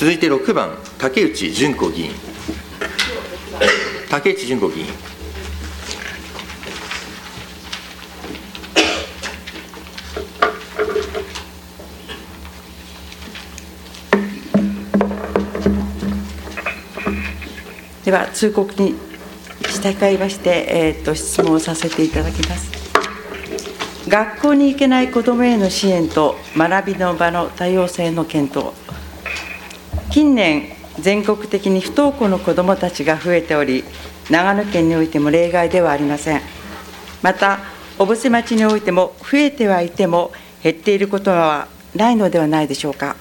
続いて6番、竹内純子議員。竹内純子議員。 では、通告に従いまして、質問をさせていただきます。学校に行けない子どもへの支援と学びの場の多様性の検討。近年、全国的に不登校の子どもたちが増えており、長野県においても例外ではありません。また、小布施町においても増えてはいても減っていることはないのではないでしょうか。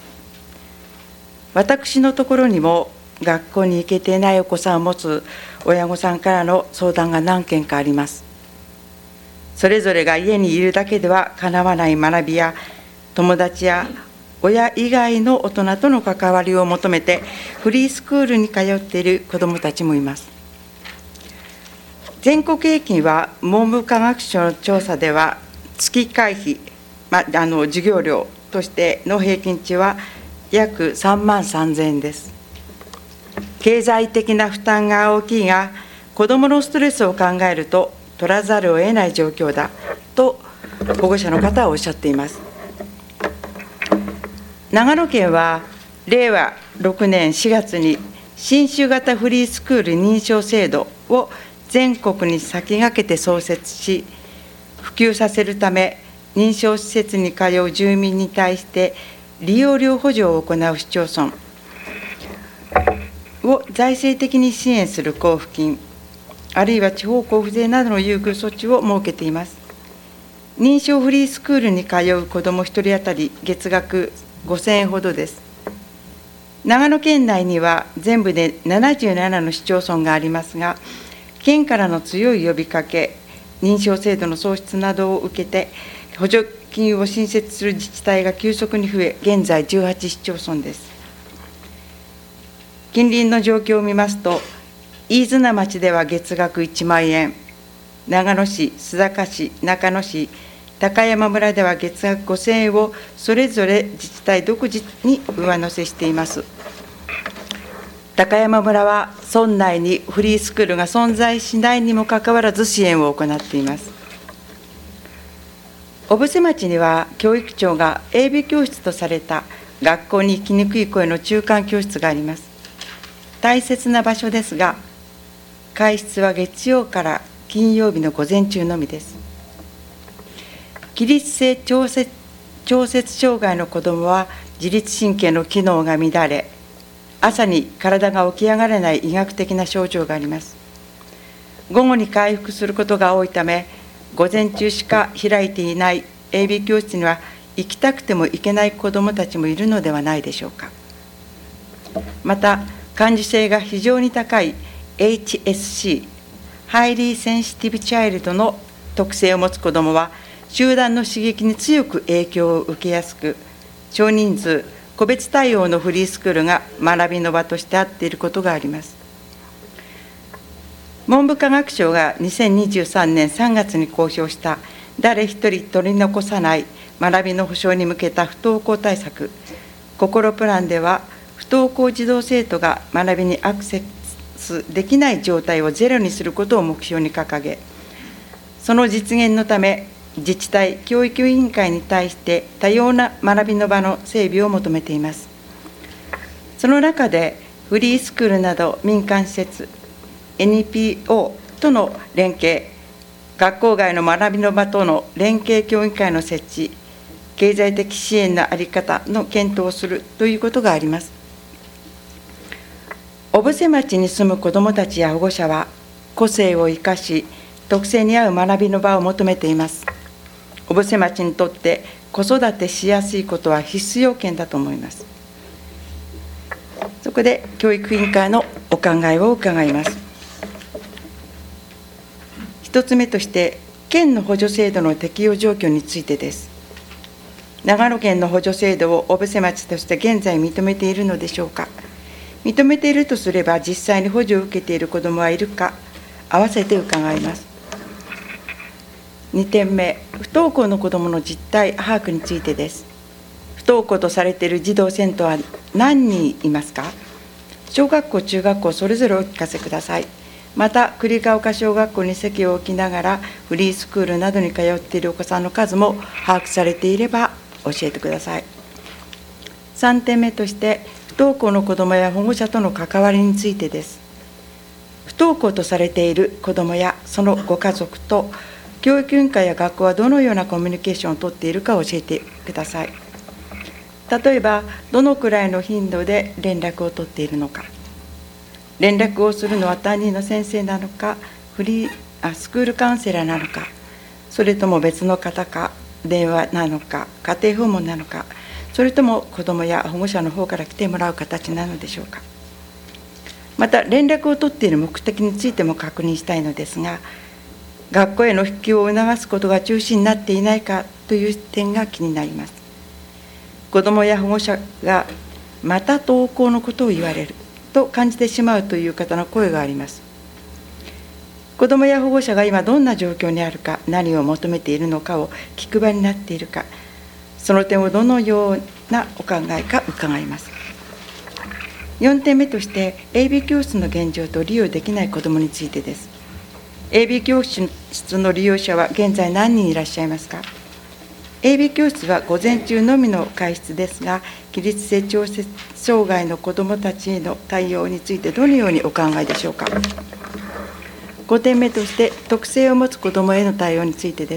私のところにも学校に行けていないお子さんを持つ親御さんからの相談が何件かあります。それぞれが家にいるだけではかなわない学びや、友達や親以外の大人との関わりを求めてフリースクールに通っている子どもたちもいます。全国平均は文部科学省の調査では月会費、授業料としての平均値は約3万3000円です。経済的な負担が大きいが、子どものストレスを考えると取らざるを得ない状況だと保護者の方はおっしゃっています。長野県は令和6年4月に新種型フリースクール認証制度を全国に先駆けて創設し、普及させるため認証施設に通う住民に対して利用料補助を行う市町村を財政的に支援する交付金、あるいは地方交付税などの優遇措置を設けています。認証フリースクールに通う子ども1人当たり月額5000円ほどです。長野県内には全部で77の市町村がありますが、県からの強い呼びかけ、認証制度の創出などを受けて、補助金を新設する自治体が急速に増え、現在18市町村です。近隣の状況を見ますと、飯綱町では月額1万円、長野市、須坂市、中野市、高山村では月額5000円をそれぞれ自治体独自に上乗せしています。高山村は村内にフリースクールが存在しないにもかかわらず支援を行っています。小布施町には教育長が英美教室とされた学校に行きにくい子への中間教室があります。大切な場所ですが、開室は月曜から金曜日の午前中のみです。起立性調節障害の子どもは自律神経の機能が乱れ、朝に体が起き上がれない医学的な症状があります。午後に回復することが多いため、午前中しか開いていない英美教室には行きたくても行けない子どもたちもいるのではないでしょうか。また、感受性が非常に高い HSC、ハイリーセンシティブチャイルドの特性を持つ子どもは、集団の刺激に強く影響を受けやすく、少人数、個別対応のフリースクールが学びの場として合っていることがあります。文部科学省が2023年3月に公表した誰一人取り残さない学びの保障に向けた不登校対策、心プランでは、不登校児童生徒が学びにアクセスできない状態をゼロにすることを目標に掲げ、その実現のため、自治体、教育委員会に対して多様な学びの場の整備を求めています。その中で、フリースクールなど民間施設、NPO との連携、学校外の学びの場との連携協議会の設置、経済的支援の在り方の検討をするということがあります。小布施町に住む子どもたちや保護者は、個性を生かし、特性に合う学びの場を求めています。小布施町にとって子育てしやすいことは必須要件だと思います。そこで教育委員会のお考えを伺います。一つ目として、県の補助制度の適用状況についてです。長野県の補助制度を小布施町として現在認めているのでしょうか。認めているとすれば、実際に補助を受けている子どもはいるか、合わせて伺います。2点目、不登校の子どもの実態把握についてです。不登校とされている児童生徒は何人いますか？小学校、中学校、それぞれお聞かせください。また、栗ヶ丘小学校に席を置きながら、フリースクールなどに通っているお子さんの数も把握されていれば教えてください。3点目として、不登校の子どもや保護者との関わりについてです。不登校とされている子どもやそのご家族と、教育委員会や学校はどのようなコミュニケーションをとっているか教えてください。例えば、どのくらいの頻度で連絡を取っているのか、連絡をするのは担任の先生なのか、スクールカウンセラーなのか、それとも別の方か、電話なのか、家庭訪問なのか、それとも子どもや保護者の方から来てもらう形なのでしょうか。また、連絡を取っている目的についても確認したいのですが、学校への復帰を促すことが中心になっていないかという点が気になります。子どもや保護者がまた登校のことを言われると感じてしまうという方の声があります。子どもや保護者が今どんな状況にあるか、何を求めているのかを聞く場になっているか、その点をどのようなお考えか伺います。4点目として、AB 教室の現状と利用できない子どもについてです。AB 教室の利用者は現在何人いらっしゃいますか？ AB 教室は午前中のみの開室ですが、起立性調節障害の子どもたちへの対応についてどのようにお考えでしょうか。5点目として、特性を持つ子どもへの対応についてです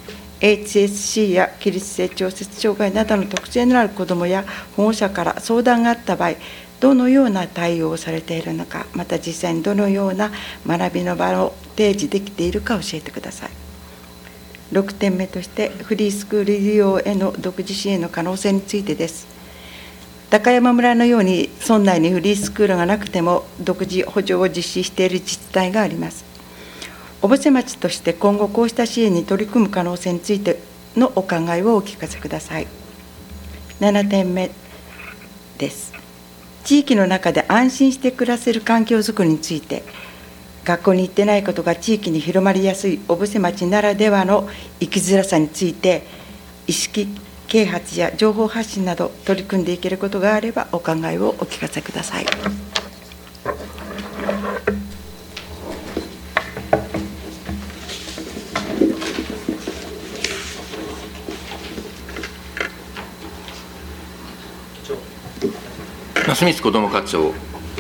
。HSC や起立性調節障害などの特性のある子どもや保護者から相談があった場合、どのような対応をされているのか、また実際にどのような学びの場を提示できているか教えてください。6点目として、フリースクール利用への独自支援の可能性についてです。高山村のように村内にフリースクールがなくても独自補助を実施している自治体があります。小布施町として今後こうした支援に取り組む可能性についてのお考えをお聞かせください。7点目です。地域の中で安心して暮らせる環境づくりについて、学校に行ってないことが地域に広まりやすい小布施町ならではの生きづらさについて、意識啓発や情報発信など取り組んでいけることがあればお考えをお聞かせください。 那須光子ども課長。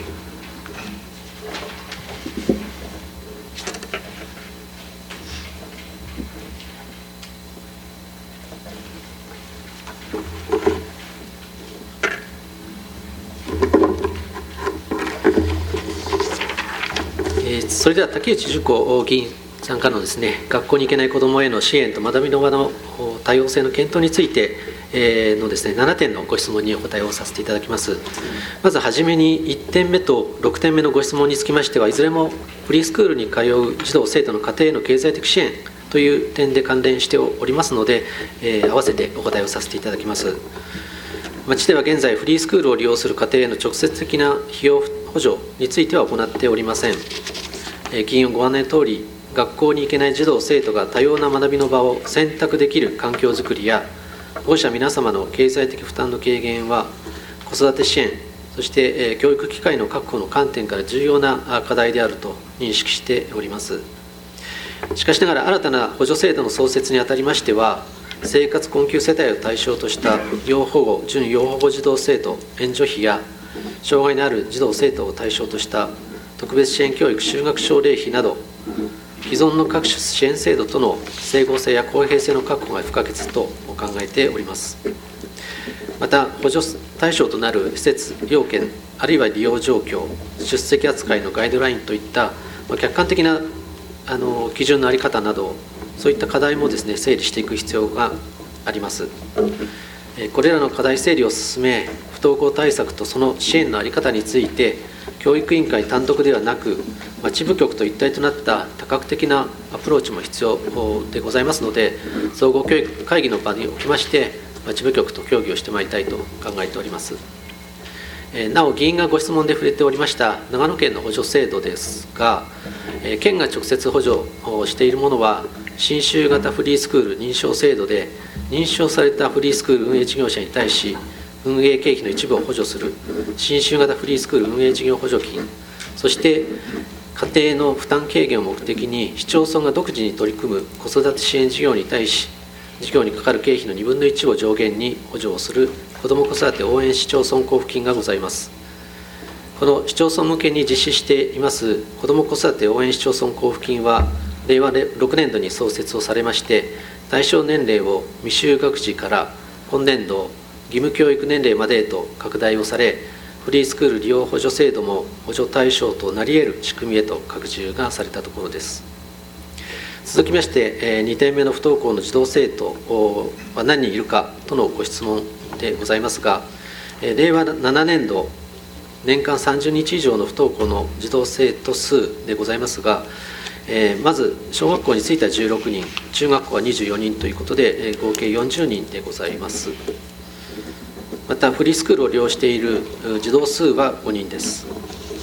それでは竹内純子議員さんからのですね、学校に行けない子どもへの支援と学びの場の多様性の検討についてのですね、7点のご質問にお答えをさせていただきます。まずはじめに1点目と6点目のご質問につきましては、いずれもフリースクールに通う児童生徒の家庭への経済的支援という点で関連しておりますので、合わせてお答えをさせていただきます。町では現在、フリースクールを利用する家庭への直接的な費用補助については行っておりません。議員ご案内のとおり、学校に行けない児童生徒が多様な学びの場を選択できる環境づくりや、保護者皆様の経済的負担の軽減は、子育て支援、そして教育機会の確保の観点から重要な課題であると認識しております。しかしながら、新たな補助制度の創設にあたりましては、生活困窮世帯を対象とした要保護、準要保護児童生徒援助費や、障害のある児童生徒を対象とした特別支援教育就学奨励費など、既存の各種支援制度との整合性や公平性の確保が不可欠と考えております。また、補助対象となる施設要件、あるいは利用状況、出席扱いのガイドラインといった客観的な基準の在り方など、そういった課題もですね、整理していく必要があります。これらの課題整理を進め、不登校対策とその支援の在り方について、教育委員会単独ではなく、町部局と一体となった多角的なアプローチも必要でございますので、総合教育会議の場におきまして、町部局と協議をしてまいりたいと考えております。なお、議員がご質問で触れておりました長野県の補助制度ですが、県が直接補助をしているものは、信州型フリースクール認証制度で、認証されたフリースクール運営事業者に対し、 運営経費の一部を補助する新州型フリースクール運営事業補助金、そして家庭の負担軽減を目的に市町村が独自に取り組む子育て支援事業に対し、事業にかかる経費の2分の1を上限に補助をする子ども子育て応援市町村交付金がございます。この市町村向けに実施しています子ども子育て応援市町村交付金は、令和6年度に創設をされまして、対象年齢を未就学児から今年度義務教育年齢までへと拡大をされ、フリースクール利用補助制度も補助対象となり得る仕組みへと拡充がされたところです。続きまして、2点目の不登校の児童生徒は何人いるかとのご質問でございますが、令和7年度、年間30日以上の不登校の児童生徒数でございますが、まず小学校については16人、中学校は24人ということで、合計40人でございます。また、フリースクールを利用している児童数は5人です。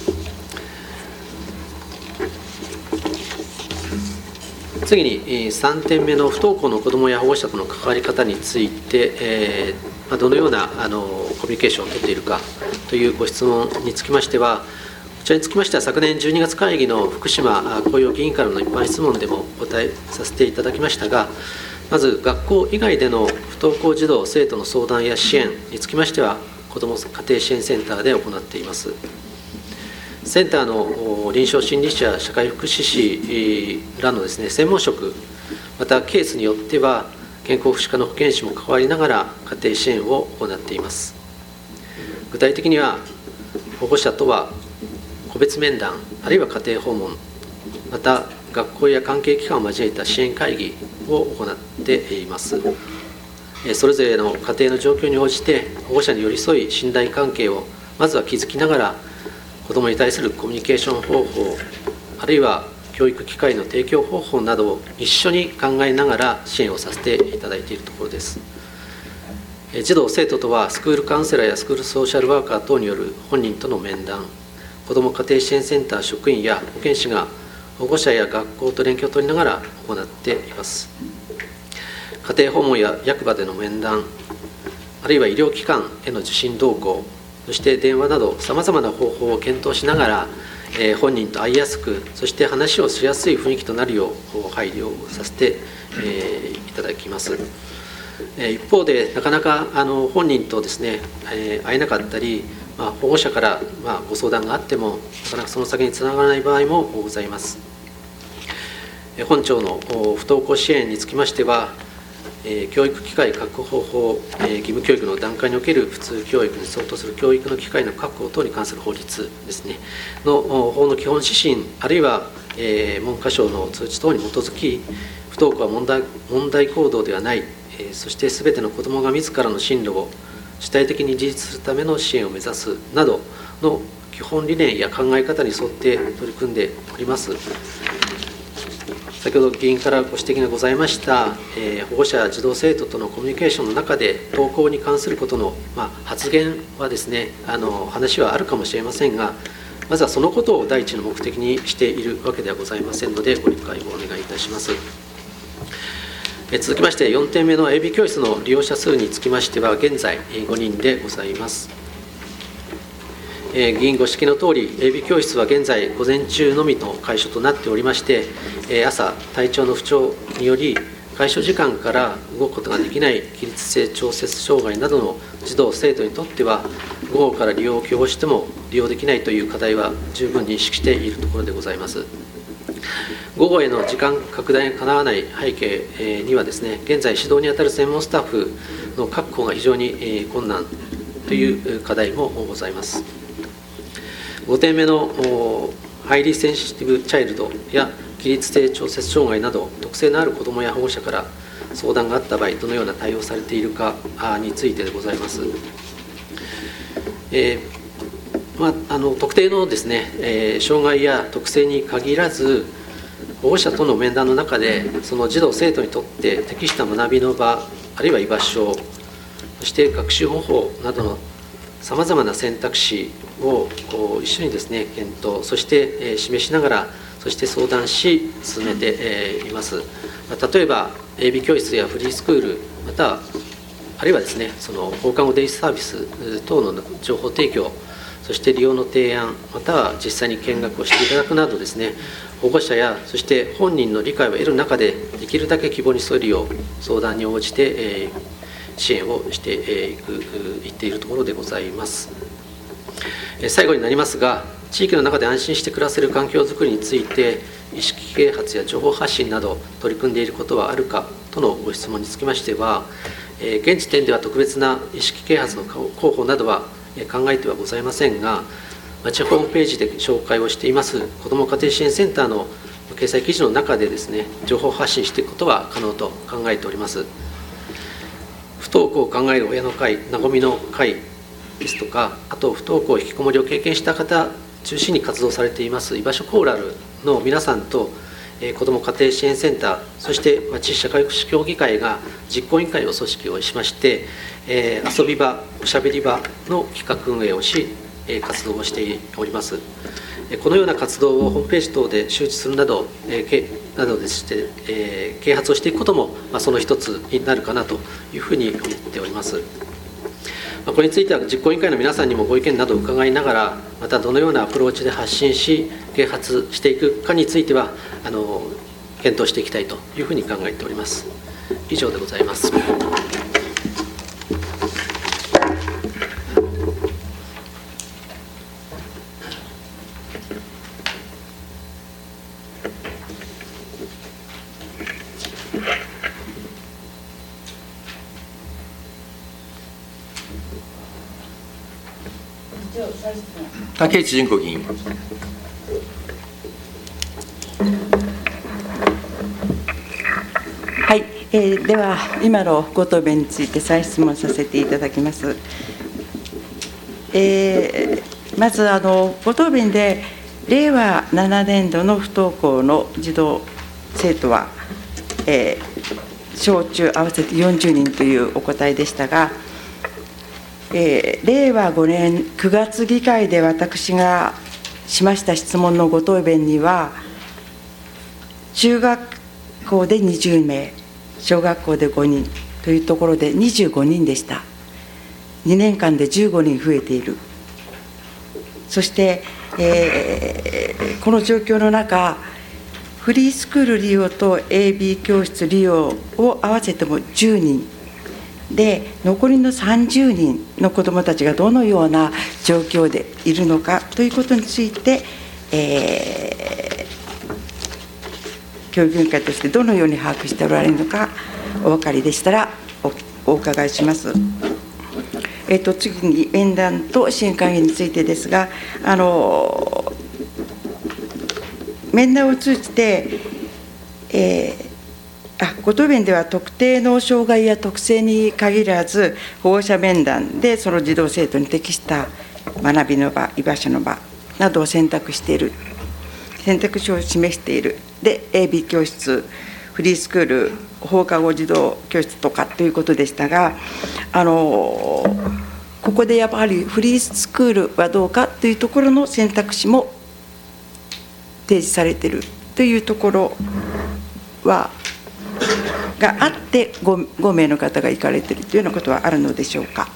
次に3点目の不登校の子どもや保護者との関わり方について、どのようなコミュニケーションをとっているかというご質問につきましては、こちらにつきましては、昨年12月会議の福島雇用議員からの一般質問でもお答えさせていただきましたが、まず学校以外での不登校児童・生徒の相談や支援につきましては、子ども家庭支援センターで行っています。センターの臨床心理士や社会福祉士らのですね、専門職、またケースによっては健康福祉課の保健師も関わりながら家庭支援を行っています。具体的には、保護者とは個別面談、あるいは家庭訪問、また学校や関係機関を交えた支援会議を行っています。それぞれの家庭の状況に応じて保護者に寄り添い、信頼関係をまずは築きながら、子どもに対するコミュニケーション方法、あるいは教育機会の提供方法などを一緒に考えながら支援をさせていただいているところです。児童・生徒とはスクールカウンセラーやスクールソーシャルワーカー等による本人との面談、子ども家庭支援センター職員や保健師が保護者や学校と連携を取りながら行っています。家庭訪問や役場での面談、あるいは医療機関への受診同行、そして電話などさまざまな方法を検討しながら、本人と会いやすく、そして話をしやすい雰囲気となるよう配慮をさせていただきます。一方で、なかなか本人とですね、会えなかったり、保護者からご相談があっても、なかなかその先につながらない場合もございます。本庁の不登校支援につきましては、教育機会確保法、義務教育の段階における普通教育に相当する教育の機会の確保等に関する法律ですね、の法の基本指針、あるいは文科省の通知等に基づき、不登校は問題行動ではない、そしてすべての子どもが自らの進路を主体的に自立するための支援を目指すなどの基本理念や考え方に沿って取り組んでおります。先ほど議員からご指摘がございました、保護者、児童・生徒とのコミュニケーションの中で登校に関することの、発言はですね、話はあるかもしれませんが、まずはそのことを第一の目的にしているわけではございませんので、ご理解をお願いいたします。続きまして、4点目の AB 教室の利用者数につきましては、現在5人でございます。議員ご指摘のとおり、AB 教室は現在、午前中のみの開所となっておりまして、朝、体調の不調により、開所時間から動くことができない起立性調節障害などの児童・生徒にとっては、午後から利用を希望しても利用できないという課題は十分認識しているところでございます。午後への時間拡大がかなわない背景にはですね、現在、指導に当たる専門スタッフの確保が非常に困難という課題もございます。5点目のハイリーセンシティブチャイルドや起立性調節障害など特性のある子どもや保護者から相談があった場合、どのような対応されているかについてでございます。特定のですね、障害や特性に限らず、保護者との面談の中で、その児童・生徒にとって適した学びの場、あるいは居場所、そして学習方法などのさまざまな選択肢を一緒にですね、検討、そして示しながら、そして相談し、進めています。例えば、AB 教室やフリースクール、またはあるいはですね、その放課後デイサービス等の情報提供、そして利用の提案、または実際に見学をしていただくなどですね、保護者やそして本人の理解を得る中で、できるだけ希望に沿えるよう相談に応じて支援をしていっているところでございます。最後になりますが、地域の中で安心して暮らせる環境づくりについて、意識啓発や情報発信など取り組んでいることはあるかとのご質問につきましては、現時点では特別な意識啓発の広報などは考えてはございませんが、町ホームページで紹介をしています子ども家庭支援センターの掲載記事の中でですね、情報発信していくことは可能と考えております。不登校を考える親の会、なごみの会ですとか、あと不登校引きこもりを経験した方中心に活動されています居場所コーラルの皆さんと、子ども家庭支援センター、そして町社会福祉協議会が実行委員会を組織をしまして、遊び場、おしゃべり場の企画運営をし、活動をしております。このような活動をホームページ等で周知するなどでして、啓発をしていくことも、その一つになるかなというふうに思っております。これについては実行委員会の皆さんにもご意見などを伺いながら、またどのようなアプローチで発信し啓発していくかについては検討していきたいというふうに考えております。以上でございます。 竹内純子議員。 はい、では今のご答弁について再質問させていただきます。まずご答弁で令和7年度の不登校の児童生徒は、小中合わせて40人というお答えでしたが、令和5年9月議会で私がしました質問のご答弁には、中学校で20名、小学校で5人というところで25人でした。2年間で15人増えている。そして、この状況の中、フリースクール利用と AB 教室利用を合わせても10人で、残りの30人の子どもたちがどのような状況でいるのかということについて、教育委員会としてどのように把握しておられるのかお分かりでしたら お伺いします。次に面談と支援会議についてですが、面談を通じて、ご答弁では特定の障害や特性に限らず、保護者面談でその児童生徒に適した学びの場、居場所の場などを選択している、選択肢を示している。で、AB 教室、フリースクール、放課後児童教室とかということでしたが、ここでやっぱりフリースクールはどうかというところの選択肢も提示されているというところがあって 5名の方が行かれているというようなことはあるのでしょうか。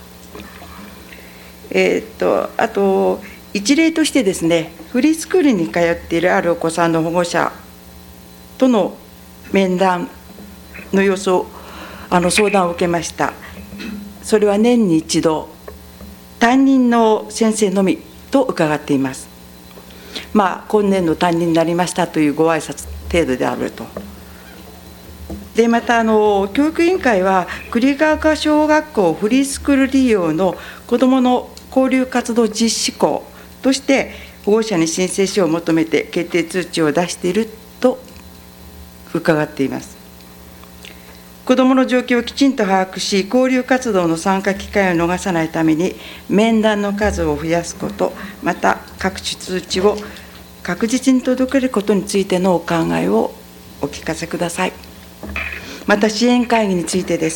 あと一例としてですね、フリースクールに通っているあるお子さんの保護者との面談の様子を相談を受けました。それは年に一度担任の先生のみと伺っています。今年度担任になりましたというご挨拶程度であると。でまた教育委員会は栗ヶ丘小学校フリースクール利用の子どもの交流活動実施校として保護者に申請書を求めて決定通知を出していると伺っています。子どもの状況をきちんと把握し、交流活動の参加機会を逃さないために面談の数を増やすこと、また各種通知を確実に届けることについてのお考えをお聞かせください。また支援会議についてです。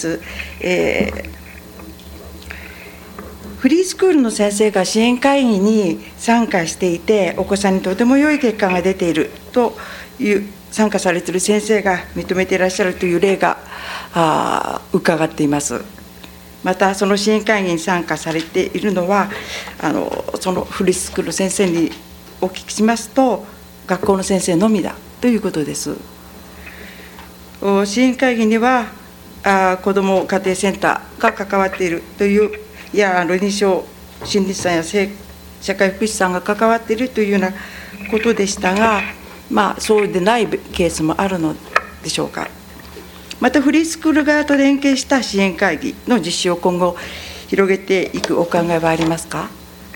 フリースクールの先生が支援会議に参加していて、お子さんにとても良い結果が出ているという参加されている先生が認めていらっしゃるという例が伺っています。 またその支援会議に参加されているのはそのフリースクールの先生にお聞きしますと学校の先生のみだということです。支援会議には子ども家庭センターが関わっているという臨床心理士さんや社会福祉士さんが関わっているというようなことでしたが、そうでないケースもあるのでしょうか。またフリースクール側と連携した支援会議の実施を今後広げていくお考えはありますか。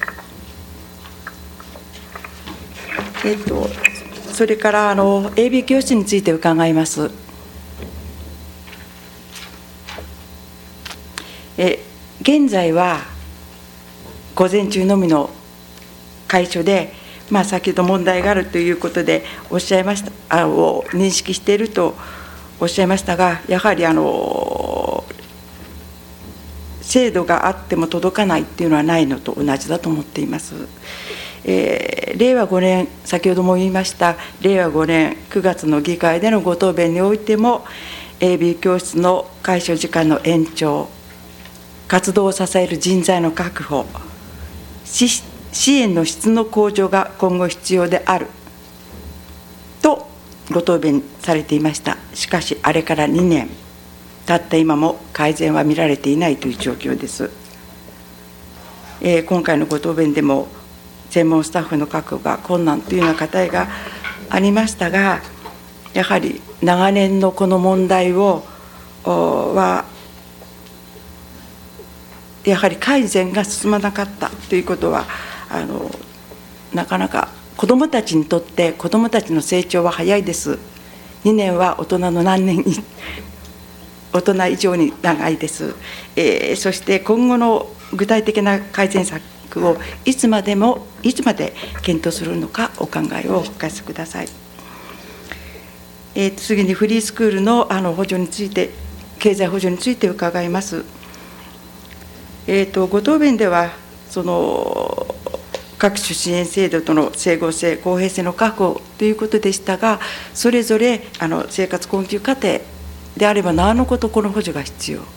それからAB 教室について伺います。現在は午前中のみの会所で、先ほど問題があるということでおっしゃいましたを認識しているとおっしゃいましたが、やはり制度があっても届かないっていうのはないのと同じだと思っています。令和5年、先ほども言いました令和5年9月の議会でのご答弁においても AB 教室の開所時間の延長、活動を支える人材の確保、支援の質の向上が今後必要であるとご答弁されていました。しかしあれから2年たった今も改善は見られていないという状況です。今回のご答弁でも専門スタッフの確保が困難というような課題がありましたが、やはり長年のこの問題はやはり改善が進まなかったということはなかなか子どもたちにとって子どもたちの成長は早いです。2年は大人の大人以上に長いです。そして今後の具体的な改善策をいつまで検討するのかお考えをお聞かせください。次にフリースクールの補助について、経済補助について伺います。ご答弁では各種支援制度との整合性、公平性の確保ということでしたが、それぞれ生活困窮家庭であればなおのことこの補助が必要、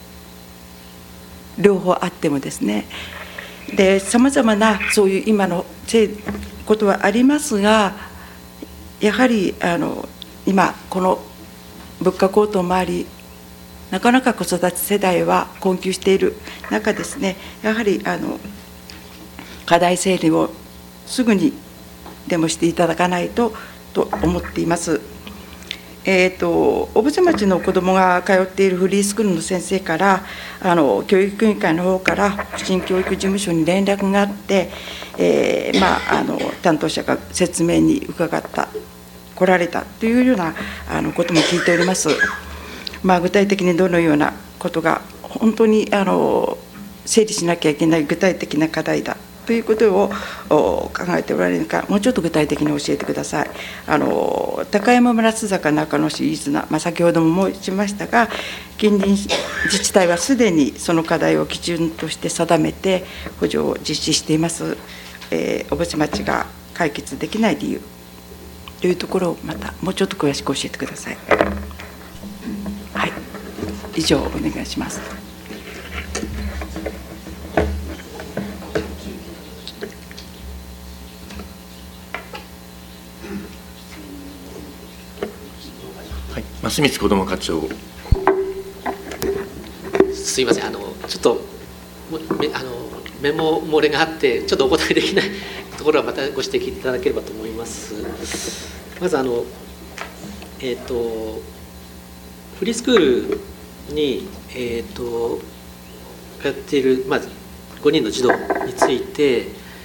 両方あってもですね。で、さまざまなそういう今のことはありますが、やはり今この物価高騰もあり、なかなか子育て世代は困窮している中ですね、やはり課題整理をすぐにでもしていただかないと思っています。小布施町の子どもが通っているフリースクールの先生から教育委員会の方から福祉教育事務所に連絡があって、担当者が説明に来られたというようなことも聞いております。具体的にどのようなことが本当に整理しなきゃいけない具体的な課題だということを考えておられるか、もうちょっと具体的に教えてください。高山村須坂中野市飯綱、先ほども申しましたが、近隣自治体はすでにその課題を基準として定めて補助を実施しています。小布施町が解決できない理由というところをまたもうちょっと詳しく教えてください。はい、以上お願いします。 増光子ども課長。 すいません、ちょっとメモ漏れがあってちょっとお答えできないところはまたご指摘いただければと思います。まずフリースクールに通っている、5人の児童について、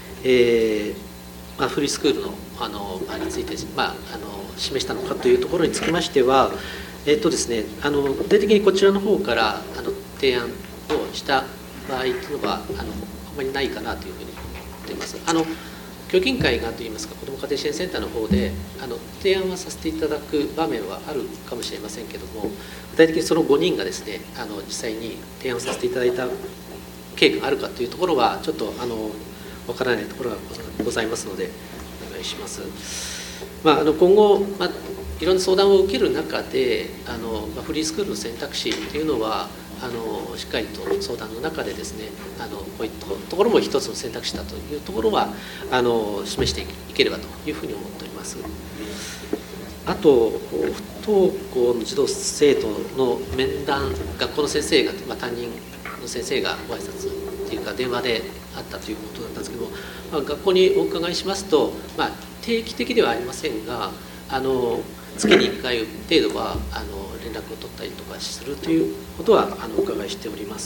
フリースクールのについて、示したのかというところにつきましては、ですね、具体的にこちらの方から提案をした場合というのはあんまりないかなというふうに思っています。教育委員会がといいますか、子ども家庭支援センターの方で提案はさせていただく場面はあるかもしれませんけれども、具体的にその5人がですね実際に提案させていただいた経緯があるかというところはちょっとわからないところがございますのでお願いします。今後、いろんな相談を受ける中でフリースクールの選択肢というのはしっかりと相談の中でですね、こういったところも一つの選択肢だというところは示していければというふうに思っております。あと、不登校の児童生徒の面談、学校の先生が、担任の先生がご挨拶というか電話であったということだったんですけども、学校にお伺いしますと、定期的ではありませんが、月に1回程度は連絡を取ったりとかするということはお伺いしております。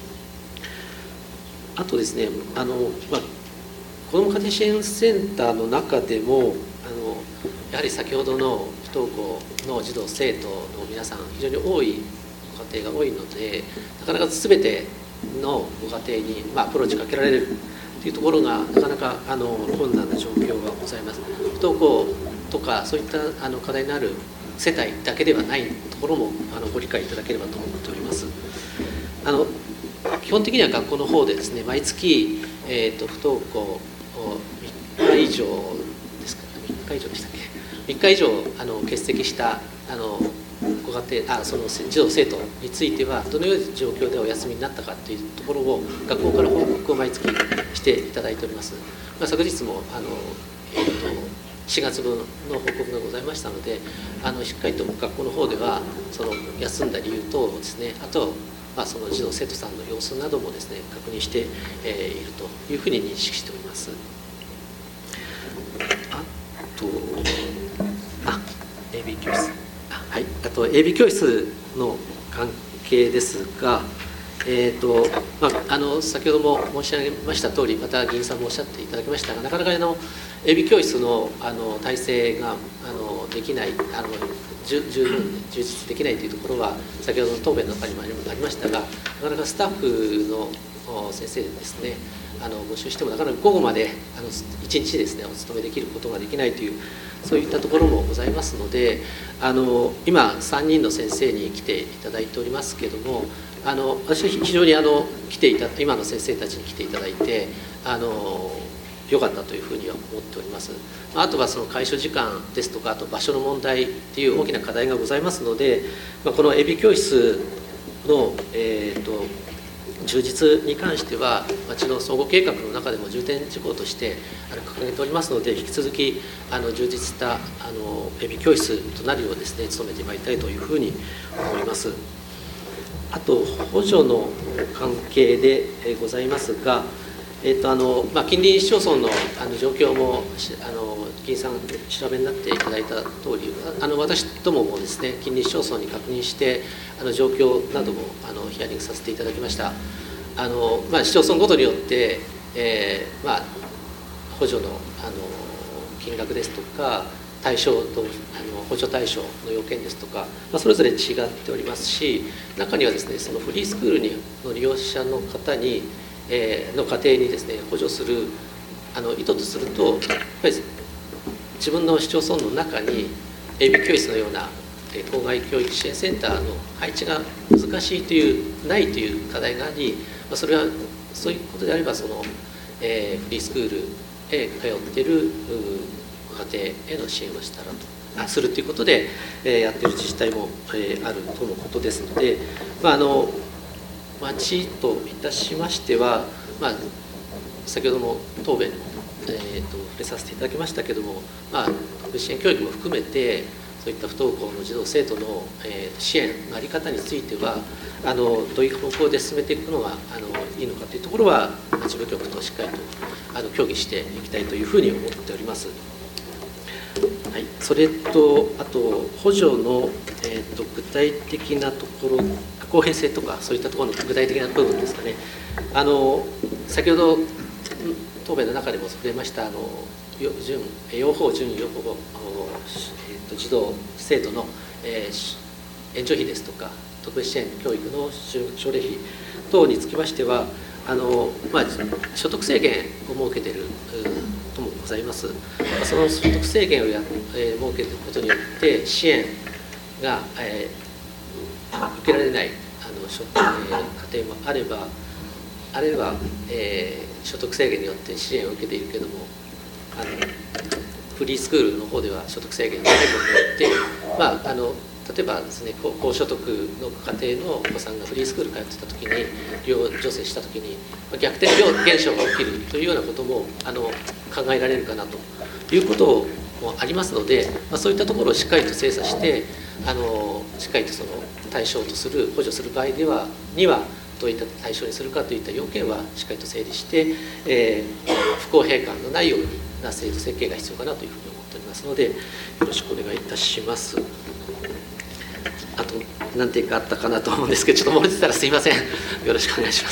あとですね、子ども家庭支援センターの中でもやはり先ほどの不登校の児童生徒の皆さん非常に多いご家庭が多いので、なかなか全てのご家庭にアプローチかけられるというところがなかなか困難な状況がございます。不登校とかそういった課題のある世帯だけではないところもご理解いただければと思っております。基本的には学校の方でですね、毎月、不登校3日以上ですか、3日以上でしたっけ、3日以上欠席したご家庭その児童生徒についてはどのような状況でお休みになったかというところを学校から報告を毎月していただいております。昨日も4月分の報告がございましたので、しっかりと学校の方ではその休んだ理由等をですね、あとその児童生徒さんの様子などもですね確認しているというふうに認識しております。あとAB 教室、はい、あと AB 教室の関係ですが、先ほども申し上げました通り、また議員さんもおっしゃっていただきましたが、なかなかAB 教室の体制ができない、十分充実できないというところは先ほどの答弁の中にもありましたが、なかなかスタッフの先生ですね募集してもなかなか午後まで1日ですねお勤めできることができないという、そういったところもございますので、今3人の先生に来ていただいておりますけれども、私は非常に今の先生たちに来ていただいて良かったというふうには思っております。あとはその開所時間ですとか、あと場所の問題っていう大きな課題がございますので、このAB教室の、充実に関しては町の総合計画の中でも重点事項として掲げておりますので、引き続き充実したAB教室となるようですね努めてまいりたいというふうに思います。あと補助の関係でございますが、近隣市町村の状況も議員さん調べになっていただいた通り、私どももですね近隣市町村に確認して状況などもヒアリングさせていただきました。市町村ごとによって、補助の金額ですとか対象と補助対象の要件ですとか、それぞれ違っておりますし、中にはですねそのフリースクールの利用者の方にの家庭にですね補助する意図とすると、やっぱり自分の市町村の中に AB 教室のような校外教育支援センターの配置が難しいないという課題があり、それはそういうことであればフリースクールへ通っているご家庭への支援をするということでやっている自治体もあるとのことですので、町といたしましては、先ほども答弁触れさせていただきましたけれども、福祉支援教育も含めてそういった不登校の児童生徒の支援の在り方についてはどういう方向で進めていくのがいいのかというところは事務局としっかりと協議していきたいというふうに思っております。はい、それとあと補助の、具体的なところ、公平性とかそういったところの具体的な部分ですかね。先ほど答弁の中でも触れました幼保準幼保児童生徒の、援助費ですとか特別支援教育の奨励費等につきましては所得制限を設けているともございます。その所得制限を設けることによって支援が、受けられない家庭もあれば所得制限によって支援を受けているけれどもフリースクールの方では所得制限がないことによって、 例えばですね、高所得の家庭のお子さんがフリースクール通ってた時に寮女性した時に逆転現象が起きるというようなことも考えられるかなということもありますので、そういったところをしっかりと精査してしっかりとその対象とする補助する場合にはどういった対象にするかといった要件はしっかりと整理して、不公平感のないような制度設計が必要かなというふうに思っておりますので、よろしくお願いいたします。あと何点かあったかなと思うんですけど、ちょっと漏れてたらすいません。よろしくお願いします。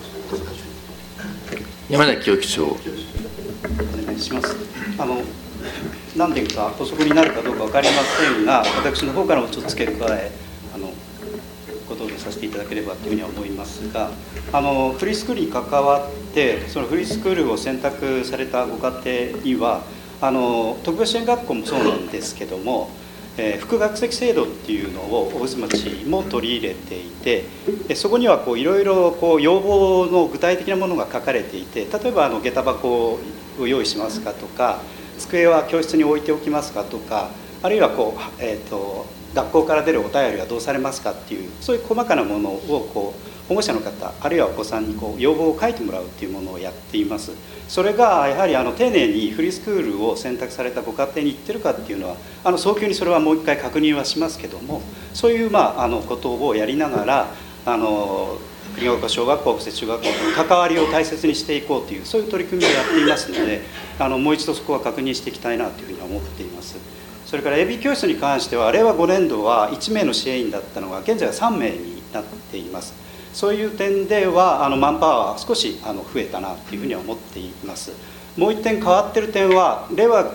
山崎教育長。 お願いします。何点か補足になるかどうか分かりませんが、私の方からもちょっと付け加えご答弁させていただければというふうには思いますが、フリースクールに関わってそのフリースクールを選択されたご家庭には特別支援学校もそうなんですけども、副学籍制度っていうのを小布施町も取り入れていて、そこにはいろいろ要望の具体的なものが書かれていて、例えば下駄箱を用意しますかとか、机は教室に置いておきますかとか、あるいは学校から出るお便りはどうされますかっていう、そういう細かなものを保護者の方あるいはお子さんに要望を書いてもらうっていうものをやっています。それがやはり丁寧にフリースクールを選択されたご家庭に行ってるかっていうのは早急にそれはもう一回確認はしますけども、そういうことをやりながら国ヶ丘小学校、布施中学校との関わりを大切にしていこうという、そういう取り組みをやっていますので、もう一度そこは確認していきたいなというふうに思っています。それから AB 教室に関しては令和5年度は1名の支援員だったのが現在は3名になっています。そういう点ではマンパワーは少し増えたなというふうには思っています。もう一点変わっている点は令和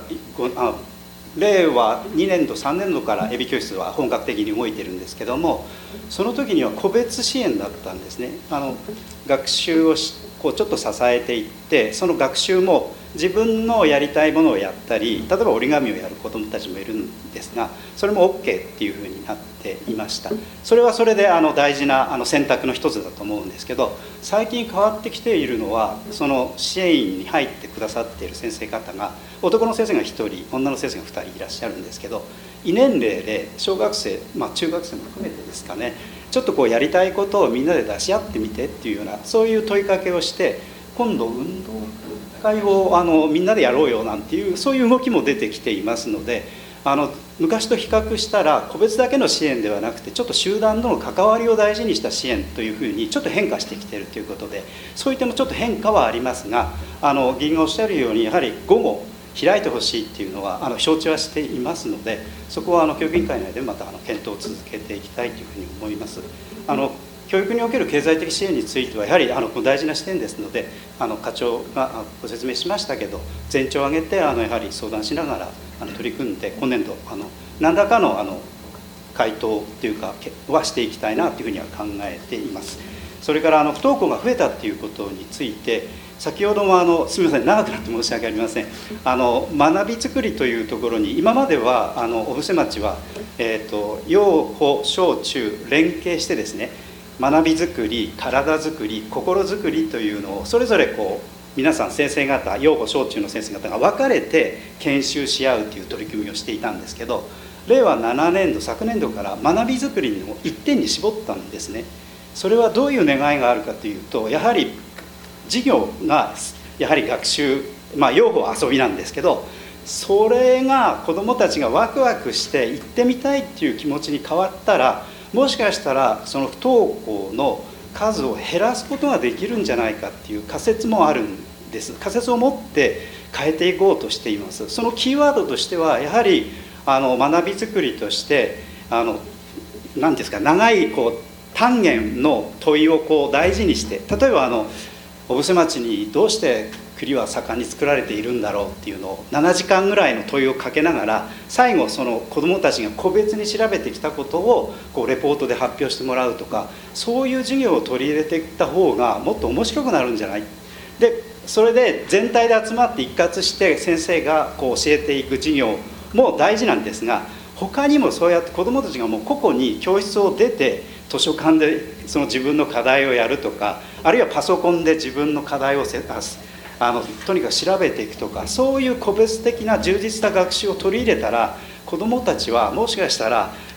2年度3年度からAB教室は本格的に動いているんですけども、その時には個別支援だったんですね。学習をちょっと支えていって、その学習も自分のやりたいものをやったり、例えば折り紙をやる子どもたちもいるんですが、それも OK っていうふうになっていました。それはそれで大事な選択の一つだと思うんですけど、最近変わってきているのは、その支援員に入ってくださっている先生方が、男の先生が1人女の先生が2人いらっしゃるんですけど、異年齢で小学生、中学生も含めてですかね、ちょっとやりたいことをみんなで出し合ってみてっていうような、そういう問いかけをして、今度運動会をみんなでやろうよなんていう、そういう動きも出てきていますので、昔と比較したら個別だけの支援ではなくて、ちょっと集団との関わりを大事にした支援というふうにちょっと変化してきているということで、そういってもちょっと変化はありますが、議員がおっしゃるようにやはり午後開いてほしいっていうのは承知はしていますので、そこは教育委員会内でまた検討を続けていきたいというふうに思います。教育における経済的支援についてはやはり大事な視点ですので、課長がご説明しましたけど、全長を挙げてやはり相談しながら取り組んで、今年度何らかの回答というかはしていきたいなというふうには考えています。それから不登校が増えたということについて、先ほどもすみません長くなって申し訳ありません、学びづくりというところに今までは小布施町は、幼保小中連携してですね、学びづくり、体づくり、心づくりというのをそれぞれ皆さん先生方、幼保小中の先生方が分かれて研修し合うという取り組みをしていたんですけど、令和7年度昨年度から学びづくりの一点に絞ったんですね。それはどういう願いがあるかというと、やはり授業がやはり学習、幼保は遊びなんですけど、それが子どもたちがワクワクして行ってみたいっていう気持ちに変わったら、もしかしたらその不登校の数を減らすことができるんじゃないかっていう仮説もあるんです。仮説を持って変えていこうとしています。そのキーワードとしてはやはり学びづくりとして何ですか、長い単元の問いを大事にして、例えば小布施町にどうして栗は盛んに作られているんだろうっていうのを7時間ぐらいの問いをかけながら、最後その子どもたちが個別に調べてきたことをレポートで発表してもらうとか、そういう授業を取り入れていった方がもっと面白くなるんじゃない。でそれで全体で集まって一括して先生が教えていく授業も大事なんですが、他にもそうやって子どもたちがもう個々に教室を出て図書館でその自分の課題をやるとか、あるいはパソコンで自分の課題をとにかく調べていくとか、そういう個別的な充実した学習を取り入れたら、子どもたちはもしかしたら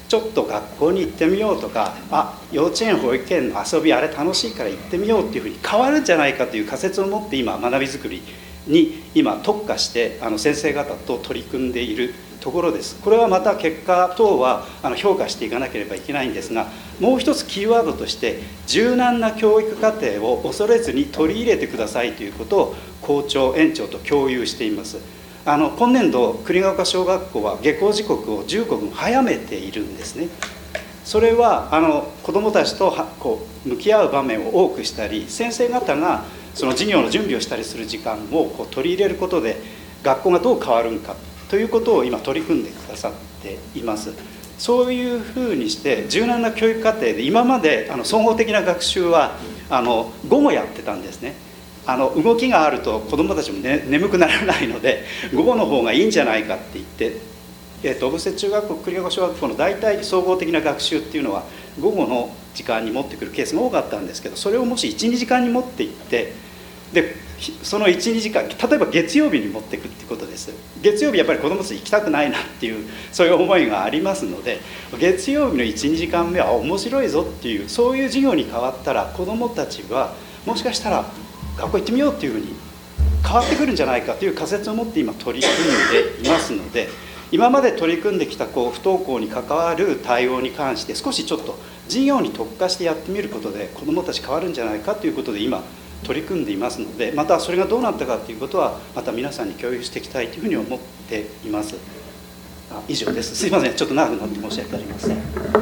ちょっと学校に行ってみようとか、幼稚園保育園の遊びあれ楽しいから行ってみようっていうふうに変わるんじゃないかという仮説を持って今学びづくりに今特化して先生方と取り組んでいるところです。これはまた結果等は評価していかなければいけないんですが、もう一つキーワードとして柔軟な教育課程を恐れずに取り入れてくださいということを校長園長と共有しています。今年度栗ヶ丘小学校は下校時刻を15分早めているんですね。それは子どもたちと向き合う場面を多くしたり、先生方がその授業の準備をしたりする時間を取り入れることで学校がどう変わるのかということを今取り組んでくださっています。そういうふうにして柔軟な教育課程で今まで総合的な学習は午後やってたんですね。動きがあると子どもたちも、眠くならないので午後の方がいいんじゃないかって言って、小布施中学校栗ヶ丘小学校の大体総合的な学習っていうのは午後の時間に持ってくるケースが多かったんですけど、それをもし 1,2 時間に持っていって、でその 1,2 時間例えば月曜日に持っていくっていうことです。月曜日やっぱり子どもたち行きたくないなっていうそういう思いがありますので、月曜日の 1,2 時間目は面白いぞっていうそういう授業に変わったら子どもたちはもしかしたら学校行ってみようっていうふうに変わってくるんじゃないかという仮説を持って今取り組んでいますので、今まで取り組んできた不登校に関わる対応に関して少しちょっと授業に特化してやってみることで子どもたち変わるんじゃないかということで今取り組んでいますので、またそれがどうなったかということはまた皆さんに共有していきたいというふうに思っています。以上です。すいません、ちょっと長くなって申し訳ありません。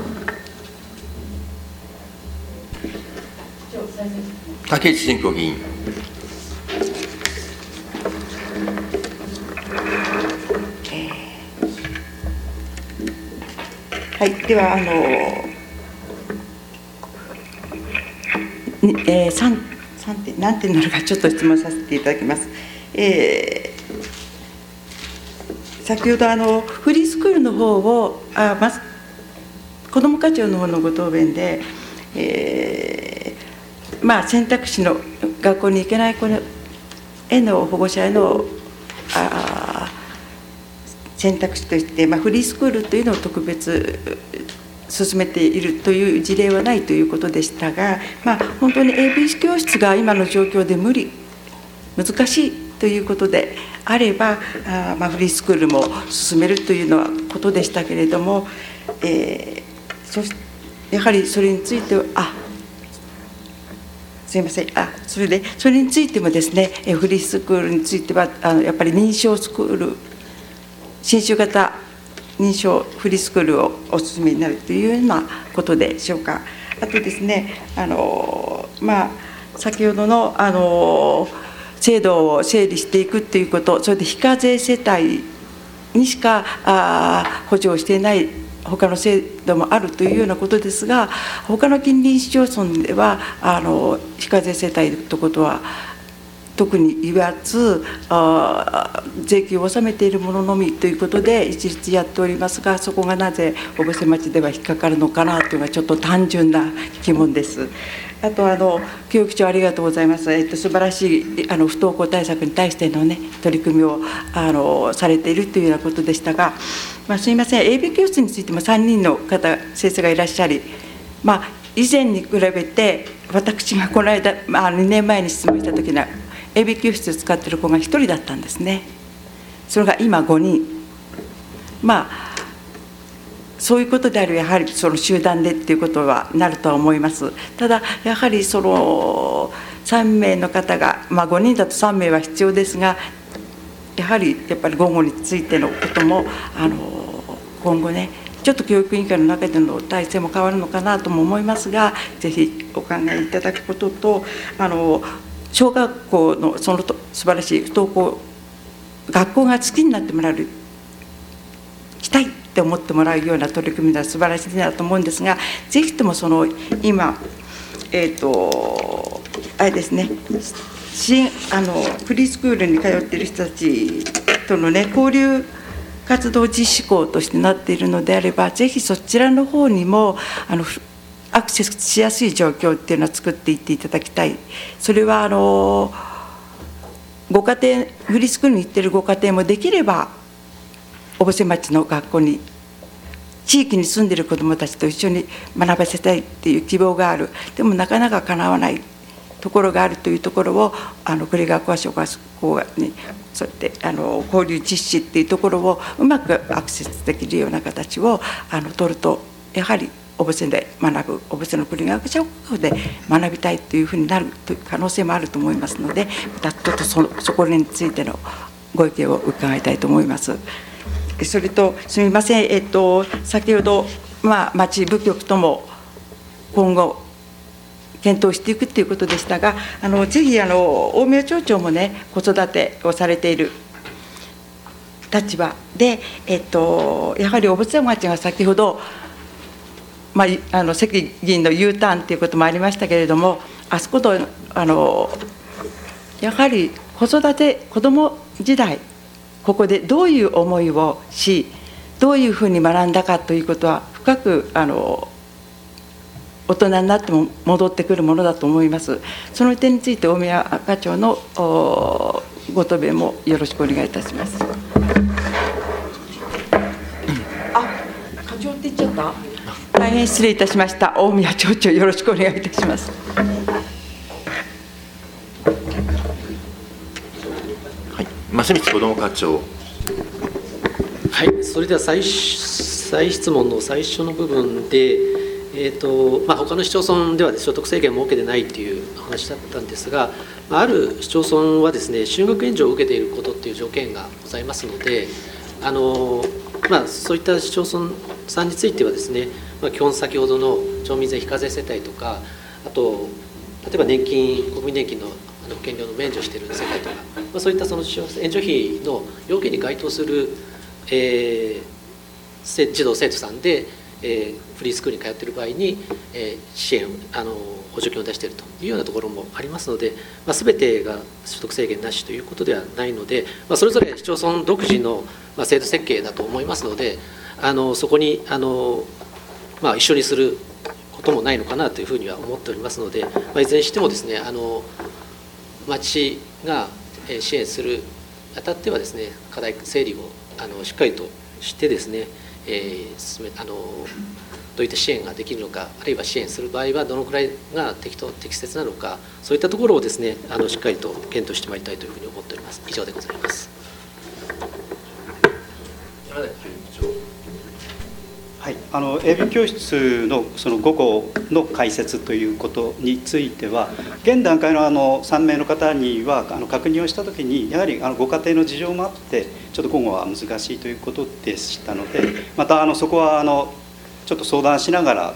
竹内真子議員。 はい、では3点何点なのかちょっと質問させていただきます。先ほどフリースクールの方をまず子ども課長の方のご答弁で、選択肢の学校に行けない子への保護者への選択肢として、フリースクールというのを特別進めているという事例はないということでしたが、本当に ABC 教室が今の状況で難しいということであれば、フリースクールも進めるというのはことでしたけれども、やはりそれについてはすいませんそれについてもですね、フリースクールについてはやっぱり認証スクール新種型認証フリースクールをお勧めになるというようなことでしょうか。あとですね、先ほどの制度を整理していくということ、それで非課税世帯にしか補助をしていない他の制度もあるというようなことですが、他の近隣市町村では非課税世帯ということは特に言わず税金を納めているもののみということで一律やっておりますが、そこがなぜ小布施町では引っかかるのかなというのはちょっと単純な疑問です。あと教育長ありがとうございます。素晴らしい不登校対策に対しての取り組みをされているというようなことでしたが、すみません、AB 教室についても3人の先生がいらっしゃり、以前に比べて私がこの間2年前に質問した時にはAB 教室を使っている子が1人だったんですね。それが今5人。そういうことであるやはりその集団でっていうことはなるとは思います。ただやはりその3名の方が、5人だと3名は必要ですが、やっぱり午後についてのことも今後ね、ちょっと教育委員会の中での体制も変わるのかなとも思いますが、ぜひお考えいただくことと、小学校のその素晴らしい不登校学校が好きになってもらう来たいって思ってもらうような取り組みは素晴らしいなと思うんですが、ぜひとも今あれですね、フリースクールに通っている人たちとの交流活動実施校としてなっているのであれば、ぜひそちらの方にもアクセスしやすい状況っていうのは作っていっていただきたい。それはご家庭フリースクールに行っているご家庭もできれば小布施町の学校に地域に住んでいる子どもたちと一緒に学ばせたいっていう希望がある、でもなかなか叶わないところがあるというところを栗川小学校にそうやって交流実施っていうところをうまくアクセスできるような形を取ると、やはり小布施で学ぶ、小布施の栗川小学校で学びたいというふうになるという可能性もあると思いますので、またちょっとそこについてのご意見を伺いたいと思います。それとすみません、先ほど、町部局とも今後検討していくということでしたが、ぜひ大宮町長もね、子育てをされている立場で、やはり小布施町が先ほど、関議員の U ターンということもありましたけれども、あそことやはり子育て、子ども時代、ここでどういう思いをし、どういうふうに学んだかということは、深く大人になっても戻ってくるものだと思います。その点について大宮課長のご答弁もよろしくお願いいたします。課長って言っちゃった。大変失礼いたしました。大宮町長、よろしくお願いいたします。 増光子ども課長。 はい、それでは再質問の最初の部分で、他の市町村では所得制限を設けてないという話だったんですが、ある市町村はですね、就学援助を受けていることっていう条件がございますので、そういった市町村さんについてはですね、基本先ほどの町民税非課税世帯とか、あと例えば年金、国民年金の保険料の免除している世帯とか、そういったその援助費の要件に該当する、児童生徒さんで、フリースクールに通っている場合に、支援補助金を出しているというようなところもありますので、全てが所得制限なしということではないので、それぞれ市町村独自の制度設計だと思いますので、そこに一緒にすることもないのかなというふうには思っておりますので、いずれにしてもですね、町が支援するあたってはですね、課題整理をしっかりとしてですね、どういった支援ができるのか、あるいは支援する場合はどのくらいが適切なのか、そういったところをですね、しっかりと検討してまいりたいというふうに思っております。以上でございます。 はい、英文教室のその午後の開設ということについては、現段階の3名の方には確認をしたときに、やはりご家庭の事情もあって、ちょっと今後は難しいということでしたので、またそこはちょっと相談しながら、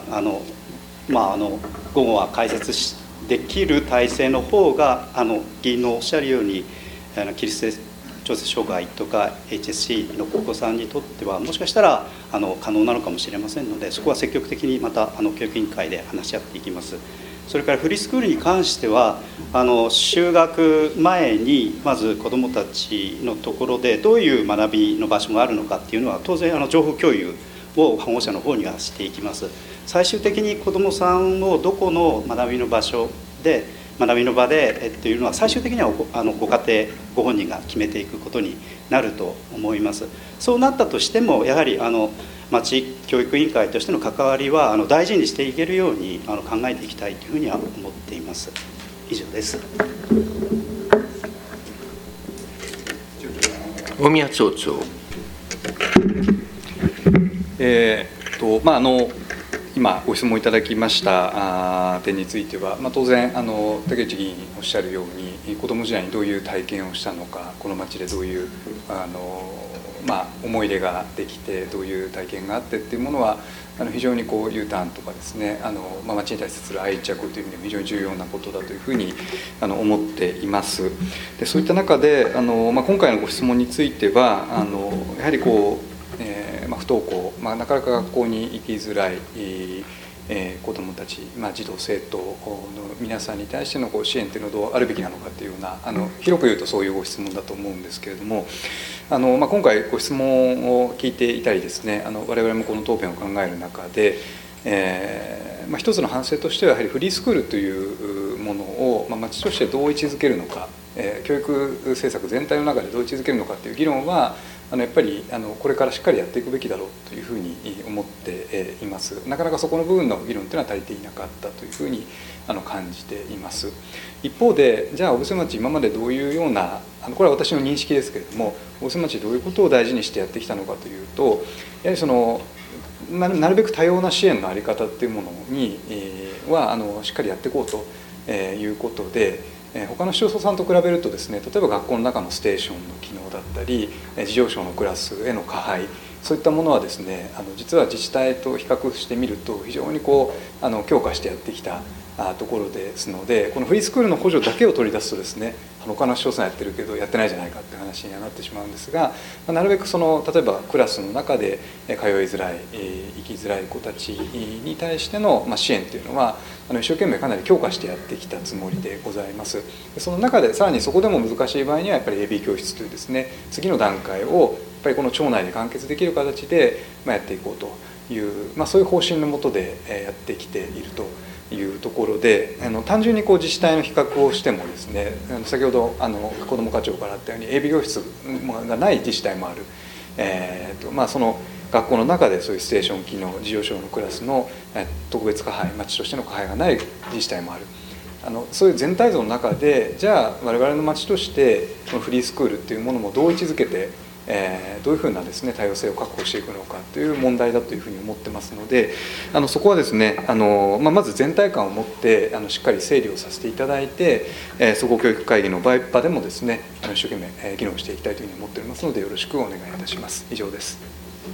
午後は開設できる体制の方が、議員のおっしゃるように、キリスト調整障害とか HSC のお子さんにとってはもしかしたら可能なのかもしれませんので、そこは積極的にまた教育委員会で話し合っていきます。それからフリースクールに関しては就学前にまず子どもたちのところでどういう学びの場所があるのかっていうのは当然情報共有を保護者の方にはしていきます。最終的に子どもさんをどこの学びの場所で学びの場でっていうのは最終的にはご家庭ご本人が決めていくことになると思います。そうなったとしてもやはり町教育委員会としての関わりは大事にしていけるように考えていきたいというふうには思っています。以上です。 大宮町長。 今ご質問いただきました点については、当然竹内議員おっしゃるように子ども時代にどういう体験をしたのか、この町でどういう思い入れができてどういう体験があってっていうものは非常にU ターンとかですね、町に対する愛着という意味でも非常に重要なことだというふうに思っています。でそういった中で今回のご質問についてはやはり不登校、なかなか学校に行きづらい、子どもたち、児童生徒の皆さんに対しての支援というのはどうあるべきなのかというような広く言うとそういうご質問だと思うんですけれども、今回ご質問を聞いていたりですね、我々もこの答弁を考える中で、一つの反省としてはやはりフリースクールというものを町としてどう位置づけるのか教育政策全体の中でどう位置づけるのかという議論はやっぱりこれからしっかりやっていくべきだろうというふうに思っています。なかなかそこの部分の議論というのは足りていなかったというふうに感じています。一方でじゃあ小布施町今までどういうようなこれは私の認識ですけれども、小布施町どういうことを大事にしてやってきたのかというと、やはりなるべく多様な支援の在り方っていうものにはしっかりやっていこうということで、他の市町村さんと比べるとですね、例えば学校の中のステーションの機能だったり自浄省のクラスへの加配、そういったものはですね実は自治体と比較してみると非常に強化してやってきたところですので、このフリースクールの補助だけを取り出すとですね、他の市町村やってるけどやってないじゃないかっていう話にはなってしまうんですが、なるべく例えばクラスの中で通いづらい生きづらい子たちに対しての支援というのは一生懸命かなり強化してやってきたつもりでございます。その中でさらにそこでも難しい場合にはやっぱり AB 教室というですね、次の段階をやっぱりこの町内で完結できる形でやっていこうという、そういう方針のもとでやってきているというところで、単純に自治体の比較をしてもですね、先ほど子ども課長からあったように AB 教室がない自治体もある、その学校の中でそういうステーション機能、自浄省のクラスの特別加配、町としての加配がない自治体もある。そういう全体像の中でじゃあ我々の町としてそのフリースクールっていうものもどう位置づけてどういうふうなですね多様性を確保していくのかという問題だというふうに思ってますので、そこはですねまず全体感を持ってしっかり整理をさせていただいて、総合教育会議の場でもですね一生懸命議論していきたいというふうに思っておりますのでよろしくお願いいたします。以上です。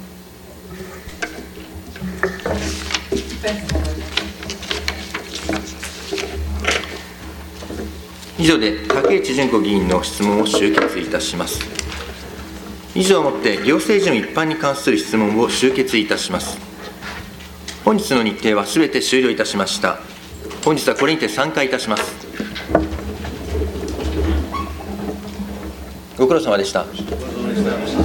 以上で竹内純子議員の質問を終結いたします。以上をもって行政事務一般に関する質問を終結いたします。本日の日程はすべて終了いたしました。本日はこれにて散会いたします。ご苦労様でした。